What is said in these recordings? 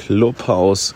Clubhouse.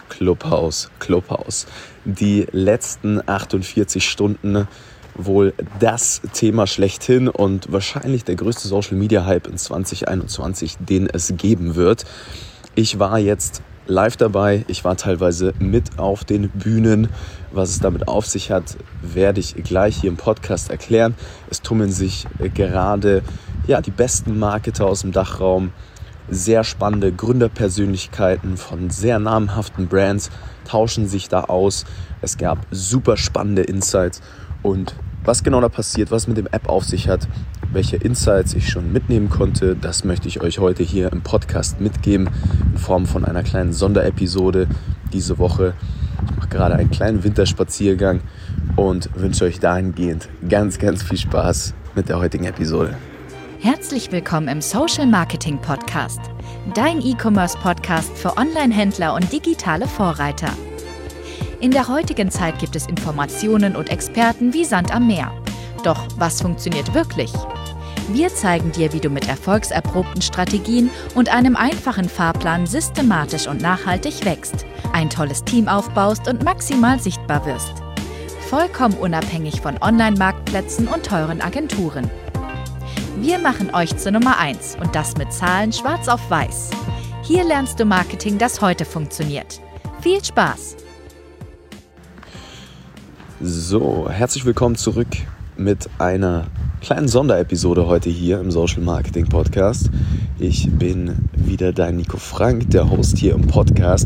Die letzten 48 Stunden wohl das Thema schlechthin und wahrscheinlich der größte Social-Media-Hype in 2021, den es geben wird. Ich war jetzt live dabei, ich war teilweise mit auf den Bühnen. Was es damit auf sich hat, werde ich gleich hier im Podcast erklären. Es tummeln sich gerade die besten Marketer aus dem Dachraum, sehr spannende Gründerpersönlichkeiten von sehr namhaften Brands tauschen sich da aus. Es gab super spannende Insights und was genau da passiert, was mit dem App auf sich hat, welche Insights ich schon mitnehmen konnte, das möchte ich euch heute hier im Podcast mitgeben in Form von einer kleinen Sonderepisode diese Woche. Ich mache gerade einen kleinen Winterspaziergang und wünsche euch dahingehend ganz viel Spaß mit der heutigen Episode. Herzlich willkommen im Social Marketing Podcast, dein E-Commerce-Podcast für Online-Händler und digitale Vorreiter. In der heutigen Zeit gibt es Informationen und Experten wie Sand am Meer. Doch was funktioniert wirklich? Wir zeigen dir, wie du mit erfolgserprobten Strategien und einem einfachen Fahrplan systematisch und nachhaltig wächst, ein tolles Team aufbaust und maximal sichtbar wirst. Vollkommen unabhängig von Online-Marktplätzen und teuren Agenturen. Wir machen euch zur Nummer 1 und das mit Zahlen schwarz auf weiß. Hier lernst du Marketing, das heute funktioniert. Viel Spaß! So, herzlich willkommen zurück mit einer kleinen Sonderepisode heute hier im Social Marketing Podcast. Ich bin wieder dein Nico Frank, der Host hier im Podcast.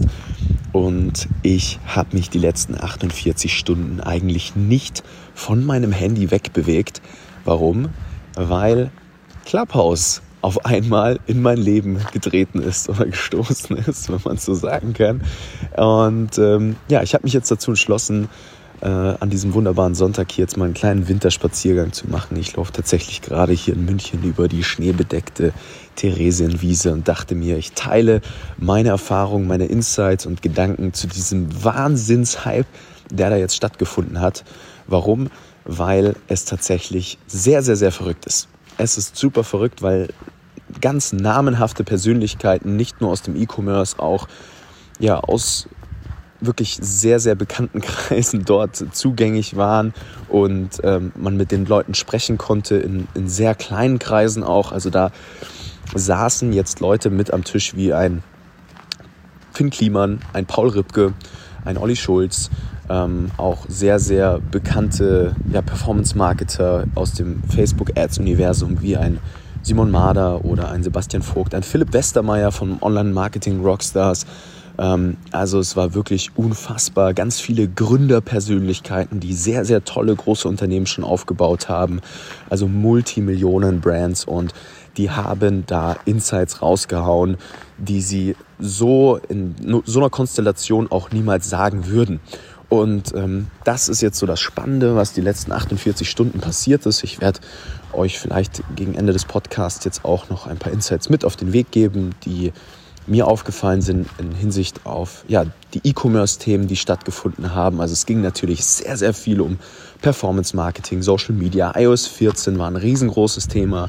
Und ich habe mich die letzten 48 Stunden eigentlich nicht von meinem Handy wegbewegt. Warum? Weil Clubhouse auf einmal in mein Leben getreten ist oder gestoßen ist, wenn man es so sagen kann. Und ich habe mich jetzt dazu entschlossen, an diesem wunderbaren Sonntag hier jetzt mal einen kleinen Winterspaziergang zu machen. Ich laufe tatsächlich gerade hier in München über die schneebedeckte Theresienwiese und dachte mir, ich teile meine Erfahrungen, meine Insights und Gedanken zu diesem Wahnsinnshype, der da jetzt stattgefunden hat. Warum? Weil es tatsächlich sehr verrückt ist. Es ist super verrückt, weil ganz namenhafte Persönlichkeiten, nicht nur aus dem E-Commerce, auch aus wirklich sehr bekannten Kreisen dort zugänglich waren und man mit den Leuten sprechen konnte, in sehr kleinen Kreisen auch. Also da saßen jetzt Leute mit am Tisch wie ein Finn Kliman, ein Paul Ripke, ein Olli Schulz, auch sehr bekannte Performance-Marketer aus dem Facebook-Ads-Universum wie ein Simon Mader oder ein Sebastian Vogt, ein Philipp Westermeier vom Online-Marketing-Rockstars. Also es war wirklich unfassbar. Ganz viele Gründerpersönlichkeiten, die sehr tolle große Unternehmen schon aufgebaut haben. Also Multimillionen-Brands und die haben da Insights rausgehauen, die sie so in so einer Konstellation auch niemals sagen würden. Und das ist jetzt so das Spannende, was die letzten 48 Stunden passiert ist. Ich werde euch vielleicht gegen Ende des Podcasts jetzt auch noch ein paar Insights mit auf den Weg geben, die mir aufgefallen sind in Hinsicht auf die E-Commerce-Themen, die stattgefunden haben. Also es ging natürlich sehr viel um Performance-Marketing, Social Media. iOS 14 war ein riesengroßes Thema.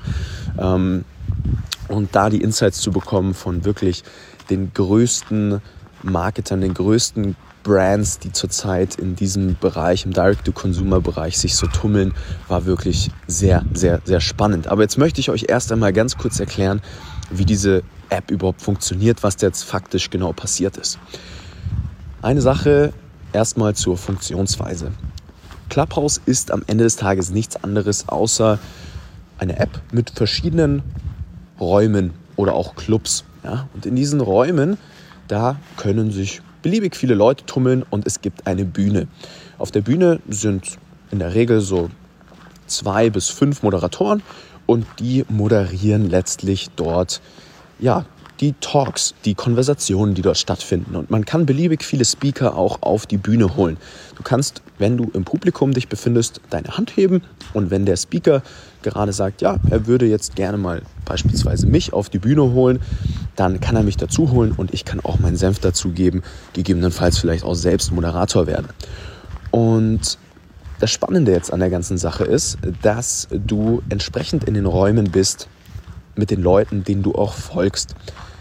Und da die Insights zu bekommen von wirklich den größten Marketern, den größten Brands, die zurzeit in diesem Bereich, im Direct-to-Consumer-Bereich sich so tummeln, war wirklich sehr spannend. Aber jetzt möchte ich euch erst einmal ganz kurz erklären, wie diese App überhaupt funktioniert, was jetzt faktisch genau passiert ist. Eine Sache erstmal zur Funktionsweise. Clubhouse ist am Ende des Tages nichts anderes außer eine App mit verschiedenen Räumen oder auch Clubs. Ja? Und in diesen Räumen, da können sich beliebig viele Leute tummeln und es gibt eine Bühne. Auf der Bühne sind in der Regel so 2 bis 5 Moderatoren und die moderieren letztlich dort die Talks, die Konversationen, die dort stattfinden. Und man kann beliebig viele Speaker auch auf die Bühne holen. Du kannst, wenn du im Publikum dich befindest, deine Hand heben und wenn der Speaker gerade sagt, er würde jetzt gerne mal beispielsweise mich auf die Bühne holen, dann kann er mich dazu holen und ich kann auch meinen Senf dazugeben, gegebenenfalls vielleicht auch selbst Moderator werden. Und das Spannende jetzt an der ganzen Sache ist, dass du entsprechend in den Räumen bist mit den Leuten, denen du auch folgst.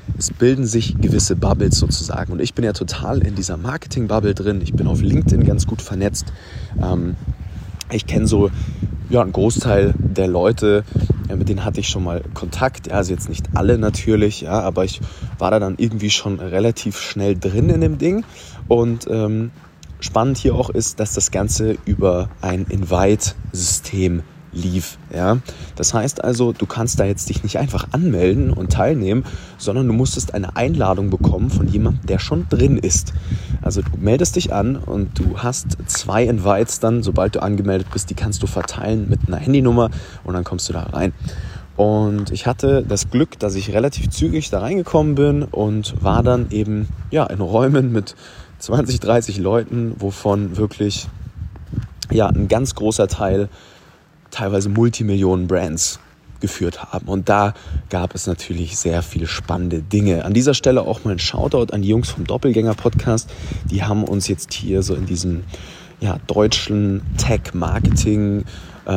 es bilden sich gewisse Bubbles sozusagen. Und ich bin ja total in dieser Marketing-Bubble drin. Ich bin auf LinkedIn ganz gut vernetzt. Ich kenne so einen Großteil der Leute, mit denen hatte ich schon mal Kontakt. Ja, also jetzt nicht alle natürlich, ja, aber ich war da dann irgendwie schon relativ schnell drin in dem Ding. Und spannend hier auch ist, dass das Ganze über ein Invite-System lief. Ja? Das heißt also, du kannst da jetzt dich nicht einfach anmelden und teilnehmen, sondern du musstest eine Einladung bekommen von jemandem, der schon drin ist. Also du meldest dich an und du hast 2 Invites dann, sobald du angemeldet bist, die kannst du verteilen mit einer Handynummer und dann kommst du da rein. Und ich hatte das Glück, dass ich relativ zügig da reingekommen bin und war dann eben in Räumen mit 20, 30 Leuten, wovon wirklich ein ganz großer Teil teilweise Multimillionen-Brands geführt haben. Und da gab es natürlich sehr viele spannende Dinge. An dieser Stelle auch mal ein Shoutout an die Jungs vom Doppelgänger-Podcast. Die haben uns jetzt hier so in diesem deutschen Tech-Marketing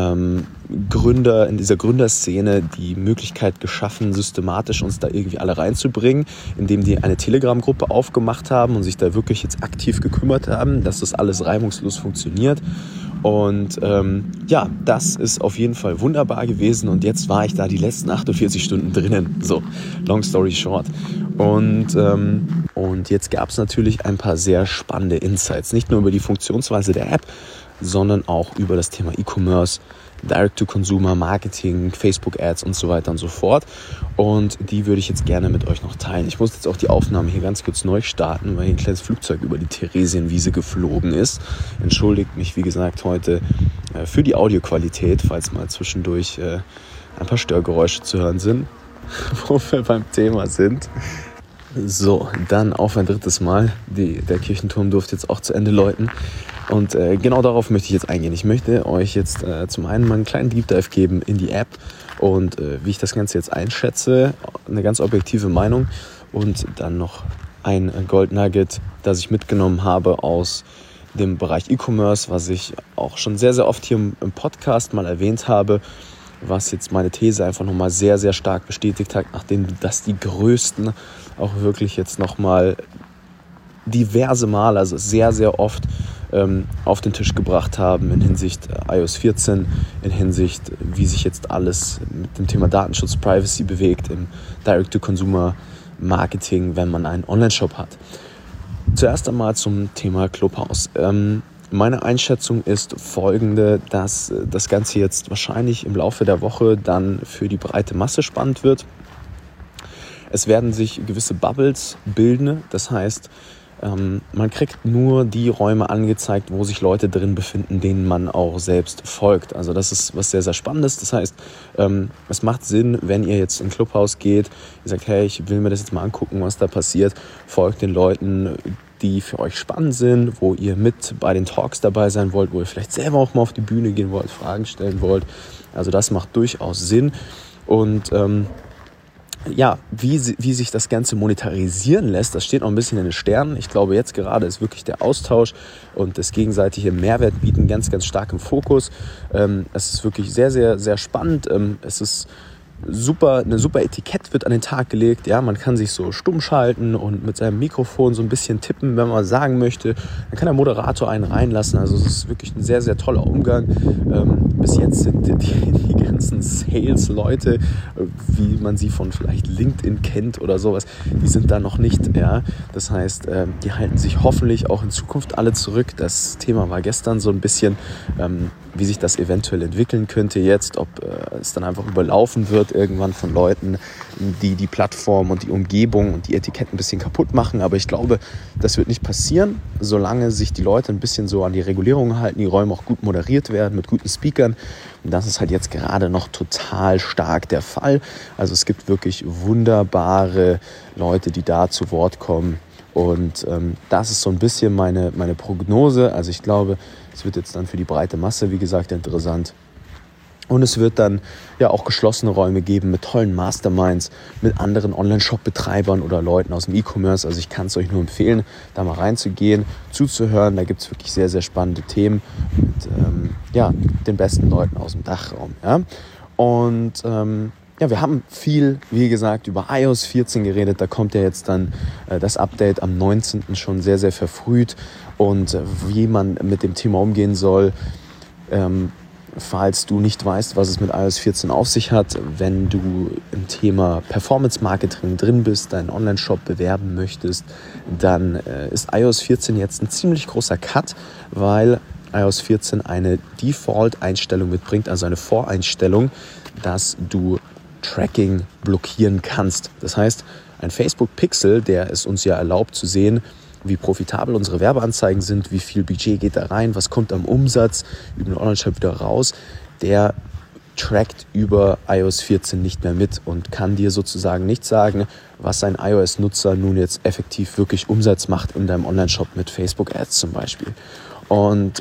in dieser Gründerszene die Möglichkeit geschaffen, systematisch uns da irgendwie alle reinzubringen, indem die eine Telegram-Gruppe aufgemacht haben und sich da wirklich jetzt aktiv gekümmert haben, dass das alles reibungslos funktioniert. Und das ist auf jeden Fall wunderbar gewesen und jetzt war ich da die letzten 48 Stunden drinnen. So, long story short. Und jetzt gab es natürlich ein paar sehr spannende Insights, nicht nur über die Funktionsweise der App, sondern auch über das Thema E-Commerce, Direct-to-Consumer, Marketing, Facebook-Ads und so weiter und so fort. Und die würde ich jetzt gerne mit euch noch teilen. Ich muss jetzt auch die Aufnahme hier ganz kurz neu starten, weil hier ein kleines Flugzeug über die Theresienwiese geflogen ist. Entschuldigt mich, wie gesagt, heute für die Audioqualität, falls mal zwischendurch ein paar Störgeräusche zu hören sind, wo wir beim Thema sind. So, dann auf ein drittes Mal. Der Kirchenturm durfte jetzt auch zu Ende läuten. Und genau darauf möchte ich jetzt eingehen. Ich möchte euch jetzt zum einen mal einen kleinen Deep Dive geben in die App und wie ich das Ganze jetzt einschätze, eine ganz objektive Meinung und dann noch ein Gold Nugget, das ich mitgenommen habe aus dem Bereich E-Commerce, was ich auch schon sehr, sehr oft hier im Podcast mal erwähnt habe, was jetzt meine These einfach nochmal sehr, sehr stark bestätigt hat, nachdem das die Größten auch wirklich jetzt nochmal diverse Male, also sehr, sehr oft auf den Tisch gebracht haben in Hinsicht iOS 14, in Hinsicht, wie sich jetzt alles mit dem Thema Datenschutz, Privacy bewegt im Direct-to-Consumer-Marketing, wenn man einen Online-Shop hat. Zuerst einmal zum Thema Clubhouse. Meine Einschätzung ist folgende, dass das Ganze jetzt wahrscheinlich im Laufe der Woche dann für die breite Masse spannend wird. Es werden sich gewisse Bubbles bilden, das heißt, man kriegt nur die Räume angezeigt, wo sich Leute drin befinden, denen man auch selbst folgt. Also das ist was sehr, sehr Spannendes. Das heißt, es macht Sinn, wenn ihr jetzt in Clubhouse geht, ihr sagt, hey, ich will mir das jetzt mal angucken, was da passiert, folgt den Leuten, die für euch spannend sind, wo ihr mit bei den Talks dabei sein wollt, wo ihr vielleicht selber auch mal auf die Bühne gehen wollt, Fragen stellen wollt. Also das macht durchaus Sinn. Und wie sich das Ganze monetarisieren lässt, das steht noch ein bisschen in den Sternen. Ich glaube, jetzt gerade ist wirklich der Austausch und das gegenseitige Mehrwert bieten ganz, ganz stark im Fokus. Es ist wirklich sehr, sehr, sehr spannend. Es ist eine super Etikett wird an den Tag gelegt. Ja, man kann sich so stumm schalten und mit seinem Mikrofon so ein bisschen tippen, wenn man sagen möchte. Dann kann der Moderator einen reinlassen. Also es ist wirklich ein sehr, sehr toller Umgang. Bis jetzt sind die ganzen Sales-Leute, wie man sie von vielleicht LinkedIn kennt oder sowas, die sind da noch nicht. Ja. Das heißt, die halten sich hoffentlich auch in Zukunft alle zurück. Das Thema war gestern so ein bisschen, wie sich das eventuell entwickeln könnte jetzt, ob es dann einfach überlaufen wird irgendwann von Leuten, die die Plattform und die Umgebung und die Etiketten ein bisschen kaputt machen. Aber ich glaube, das wird nicht passieren, solange sich die Leute ein bisschen so an die Regulierungen halten, die Räume auch gut moderiert werden mit guten Speakern. Und das ist halt jetzt gerade noch total stark der Fall. Also es gibt wirklich wunderbare Leute, die da zu Wort kommen. Und das ist so ein bisschen meine Prognose. Also ich glaube, es wird jetzt dann für die breite Masse, wie gesagt, interessant. Und es wird dann ja auch geschlossene Räume geben mit tollen Masterminds, mit anderen Online-Shop-Betreibern oder Leuten aus dem E-Commerce. Also ich kann es euch nur empfehlen, da mal reinzugehen, zuzuhören. Da gibt es wirklich sehr, sehr spannende Themen mit den besten Leuten aus dem Dachraum. Ja? Und wir haben viel, wie gesagt, über iOS 14 geredet. Da kommt ja jetzt dann das Update am 19. schon sehr, sehr verfrüht. Und wie man mit dem Thema umgehen soll, falls du nicht weißt, was es mit iOS 14 auf sich hat, wenn du im Thema Performance Marketing drin bist, deinen Online-Shop bewerben möchtest, dann ist iOS 14 jetzt ein ziemlich großer Cut, weil iOS 14 eine Default-Einstellung mitbringt, also eine Voreinstellung, dass du Tracking blockieren kannst. Das heißt, ein Facebook-Pixel, der es uns ja erlaubt zu sehen, wie profitabel unsere Werbeanzeigen sind, wie viel Budget geht da rein, was kommt am Umsatz über den Online-Shop wieder raus, der trackt über iOS 14 nicht mehr mit und kann dir sozusagen nicht sagen, was ein iOS-Nutzer nun jetzt effektiv wirklich Umsatz macht in deinem Online-Shop mit Facebook-Ads zum Beispiel. Und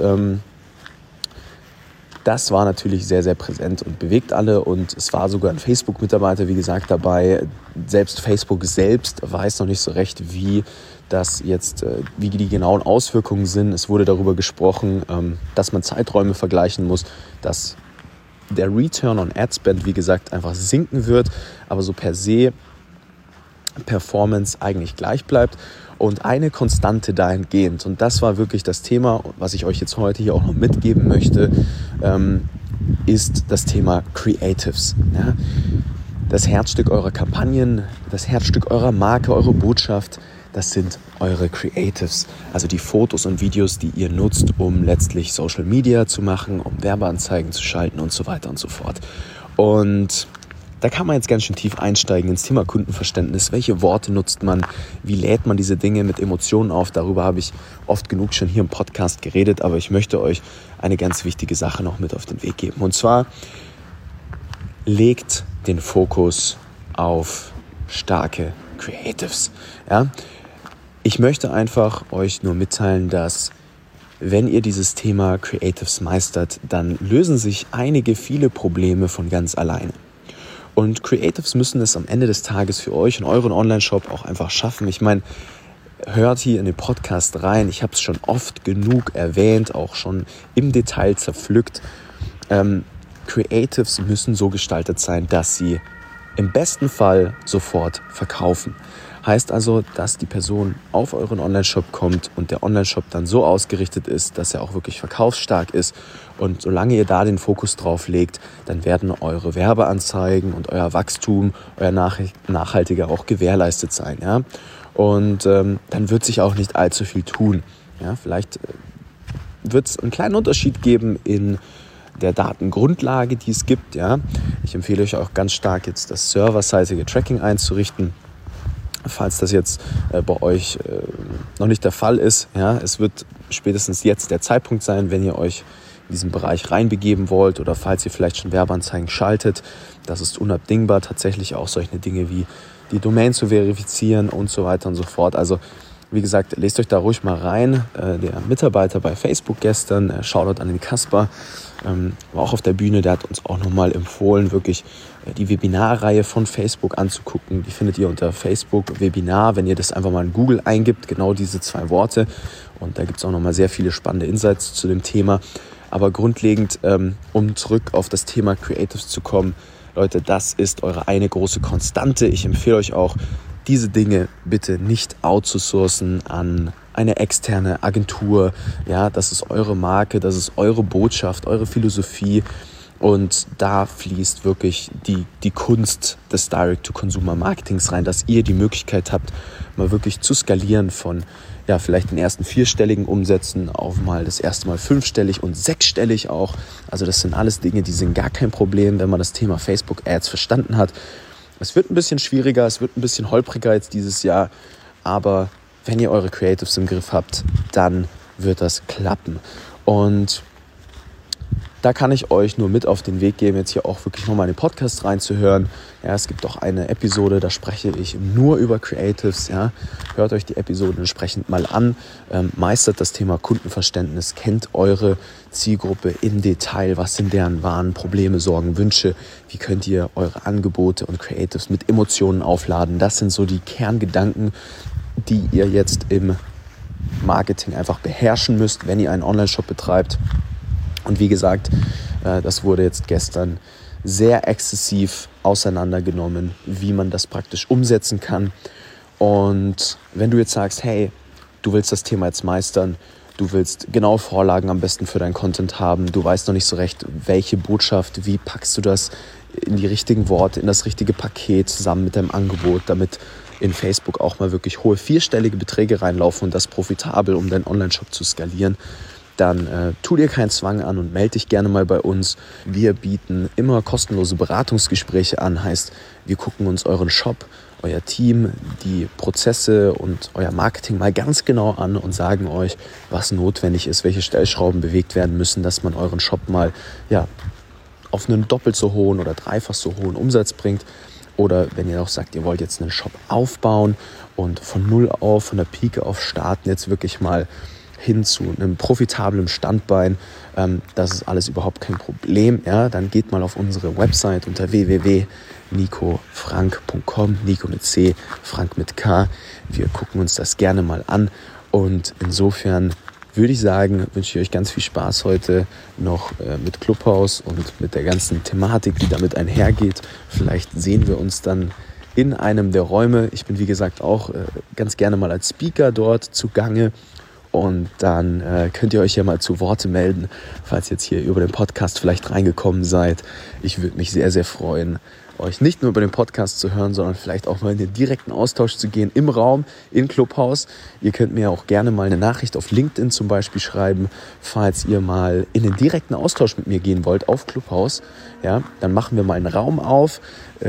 das war natürlich sehr, sehr präsent und bewegt alle und es war sogar ein Facebook-Mitarbeiter, wie gesagt, dabei. Selbst Facebook selbst weiß noch nicht so recht, wie die genauen Auswirkungen sind. Es wurde darüber gesprochen, dass man Zeiträume vergleichen muss, dass der Return on Ad Spend, wie gesagt, einfach sinken wird, aber so per se Performance eigentlich gleich bleibt. Und eine Konstante dahingehend, und das war wirklich das Thema, was ich euch jetzt heute hier auch noch mitgeben möchte, ist das Thema Creatives. Ja? Das Herzstück eurer Kampagnen, das Herzstück eurer Marke, eure Botschaft, das sind eure Creatives. Also die Fotos und Videos, die ihr nutzt, um letztlich Social Media zu machen, um Werbeanzeigen zu schalten und so weiter und so fort. Und da kann man jetzt ganz schön tief einsteigen ins Thema Kundenverständnis. Welche Worte nutzt man? Wie lädt man diese Dinge mit Emotionen auf? Darüber habe ich oft genug schon hier im Podcast geredet, aber ich möchte euch eine ganz wichtige Sache noch mit auf den Weg geben. Und zwar legt den Fokus auf starke Creatives. Ja? Ich möchte einfach euch nur mitteilen, dass wenn ihr dieses Thema Creatives meistert, dann lösen sich viele Probleme von ganz alleine. Und Creatives müssen es am Ende des Tages für euch und euren Online-Shop auch einfach schaffen. Ich meine, hört hier in den Podcast rein. Ich habe es schon oft genug erwähnt, auch schon im Detail zerpflückt. Creatives müssen so gestaltet sein, dass sie im besten Fall sofort verkaufen. Heißt also, dass die Person auf euren Online-Shop kommt und der Online-Shop dann so ausgerichtet ist, dass er auch wirklich verkaufsstark ist. Und solange ihr da den Fokus drauf legt, dann werden eure Werbeanzeigen und euer Wachstum, euer Nachhaltiger auch gewährleistet sein. Ja? Und dann wird sich auch nicht allzu viel tun. Ja? Vielleicht wird es einen kleinen Unterschied geben in der Datengrundlage, die es gibt. Ja? Ich empfehle euch auch ganz stark jetzt das serverseitige Tracking einzurichten. Falls das jetzt bei euch noch nicht der Fall ist, ja, es wird spätestens jetzt der Zeitpunkt sein, wenn ihr euch in diesen Bereich reinbegeben wollt oder falls ihr vielleicht schon Werbeanzeigen schaltet. Das ist unabdingbar, tatsächlich auch solche Dinge wie die Domain zu verifizieren und so weiter und so fort. Also wie gesagt, lest euch da ruhig mal rein. Der Mitarbeiter bei Facebook gestern, Shoutout an den Kasper, war auch auf der Bühne, der hat uns auch nochmal empfohlen, wirklich die Webinarreihe von Facebook anzugucken. Die findet ihr unter Facebook Webinar, wenn ihr das einfach mal in Google eingibt, genau diese 2 Worte. Und da gibt es auch nochmal sehr viele spannende Insights zu dem Thema. Aber grundlegend, um zurück auf das Thema Creatives zu kommen, Leute, das ist eure eine große Konstante. Ich empfehle euch auch, diese Dinge bitte nicht outzusourcen an eine externe Agentur. Ja, das ist eure Marke, das ist eure Botschaft, eure Philosophie. Und da fließt wirklich die Kunst des Direct-to-Consumer-Marketings rein, dass ihr die Möglichkeit habt, mal wirklich zu skalieren von vielleicht den ersten 4-stelligen Umsätzen auf mal das erste Mal 5-stellig und 6-stellig auch. Also das sind alles Dinge, die sind gar kein Problem, wenn man das Thema Facebook-Ads verstanden hat. Es wird ein bisschen schwieriger, es wird ein bisschen holpriger jetzt dieses Jahr, aber wenn ihr eure Creatives im Griff habt, dann wird das klappen. Und da kann ich euch nur mit auf den Weg geben, jetzt hier auch wirklich nochmal in den Podcast reinzuhören. Ja, es gibt auch eine Episode, da spreche ich nur über Creatives. Ja. Hört euch die Episoden entsprechend mal an, meistert das Thema Kundenverständnis, kennt eure Zielgruppe im Detail, was sind deren Waren, Probleme, Sorgen, Wünsche, wie könnt ihr eure Angebote und Creatives mit Emotionen aufladen. Das sind so die Kerngedanken, die ihr jetzt im Marketing einfach beherrschen müsst, wenn ihr einen Online-Shop betreibt. Und wie gesagt, das wurde jetzt gestern sehr exzessiv auseinandergenommen, wie man das praktisch umsetzen kann. Und wenn du jetzt sagst, hey, du willst das Thema jetzt meistern, du willst genaue Vorlagen am besten für deinen Content haben, du weißt noch nicht so recht, welche Botschaft, wie packst du das in die richtigen Worte, in das richtige Paket zusammen mit deinem Angebot, damit in Facebook auch mal wirklich hohe vierstellige Beträge reinlaufen und das profitabel, um deinen Online-Shop zu skalieren, dann tu dir keinen Zwang an und melde dich gerne mal bei uns. Wir bieten immer kostenlose Beratungsgespräche an, heißt, wir gucken uns euren Shop, euer Team, die Prozesse und euer Marketing mal ganz genau an und sagen euch, was notwendig ist, welche Stellschrauben bewegt werden müssen, dass man euren Shop mal auf einen doppelt so hohen oder dreifach so hohen Umsatz bringt. Oder wenn ihr auch sagt, ihr wollt jetzt einen Shop aufbauen und von null auf, von der Pike auf starten, jetzt wirklich mal hin zu einem profitablen Standbein, das ist alles überhaupt kein Problem. Ja? Dann geht mal auf unsere Website unter www.nicofrank.com, Nico mit C, Frank mit K. Wir gucken uns das gerne mal an und insofern würde ich sagen, wünsche ich euch ganz viel Spaß heute noch mit Clubhouse und mit der ganzen Thematik, die damit einhergeht. Vielleicht sehen wir uns dann in einem der Räume. Ich bin, wie gesagt, auch ganz gerne mal als Speaker dort zugange. Und dann könnt ihr euch ja mal zu Worte melden, falls ihr jetzt hier über den Podcast vielleicht reingekommen seid. Ich würde mich sehr, sehr freuen, euch nicht nur über den Podcast zu hören, sondern vielleicht auch mal in den direkten Austausch zu gehen im Raum, in Clubhouse. Ihr könnt mir auch gerne mal eine Nachricht auf LinkedIn zum Beispiel schreiben, falls ihr mal in den direkten Austausch mit mir gehen wollt auf Clubhouse. Ja, dann machen wir mal einen Raum auf.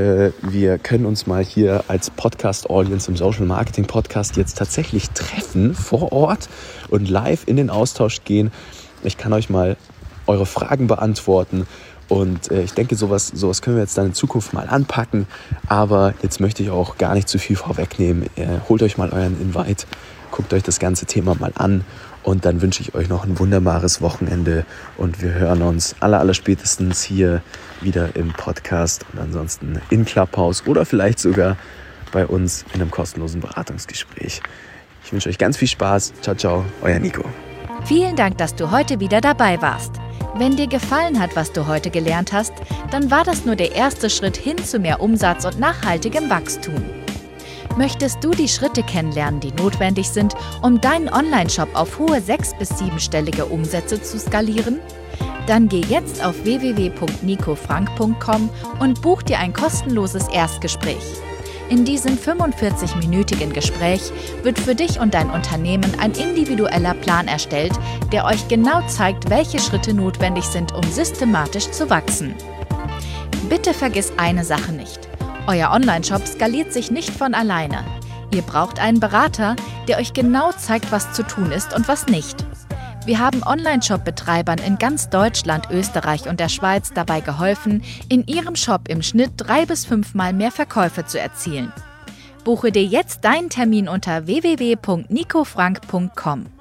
Wir können uns mal hier als Podcast-Audience im Social Marketing Podcast jetzt tatsächlich treffen vor Ort und live in den Austausch gehen. Ich kann euch mal eure Fragen beantworten. Und ich denke, sowas können wir jetzt dann in Zukunft mal anpacken. Aber jetzt möchte ich auch gar nicht zu viel vorwegnehmen. Holt euch mal euren Invite, guckt euch das ganze Thema mal an. Und dann wünsche ich euch noch ein wunderbares Wochenende. Und wir hören uns aller spätestens hier wieder im Podcast. Und ansonsten in Clubhouse oder vielleicht sogar bei uns in einem kostenlosen Beratungsgespräch. Ich wünsche euch ganz viel Spaß. Ciao, ciao, euer Nico. Vielen Dank, dass du heute wieder dabei warst. Wenn dir gefallen hat, was du heute gelernt hast, dann war das nur der erste Schritt hin zu mehr Umsatz und nachhaltigem Wachstum. Möchtest du die Schritte kennenlernen, die notwendig sind, um deinen Online-Shop auf hohe 6- bis 7-stellige Umsätze zu skalieren? Dann geh jetzt auf www.nicofrank.com und buch dir ein kostenloses Erstgespräch. In diesem 45-minütigen Gespräch wird für dich und dein Unternehmen ein individueller Plan erstellt, der euch genau zeigt, welche Schritte notwendig sind, um systematisch zu wachsen. Bitte vergiss eine Sache nicht. Euer Online-Shop skaliert sich nicht von alleine. Ihr braucht einen Berater, der euch genau zeigt, was zu tun ist und was nicht. Wir haben Online-Shop-Betreibern in ganz Deutschland, Österreich und der Schweiz dabei geholfen, in ihrem Shop im Schnitt 3 bis 5 Mal mehr Verkäufe zu erzielen. Buche dir jetzt deinen Termin unter www.nicofrank.com.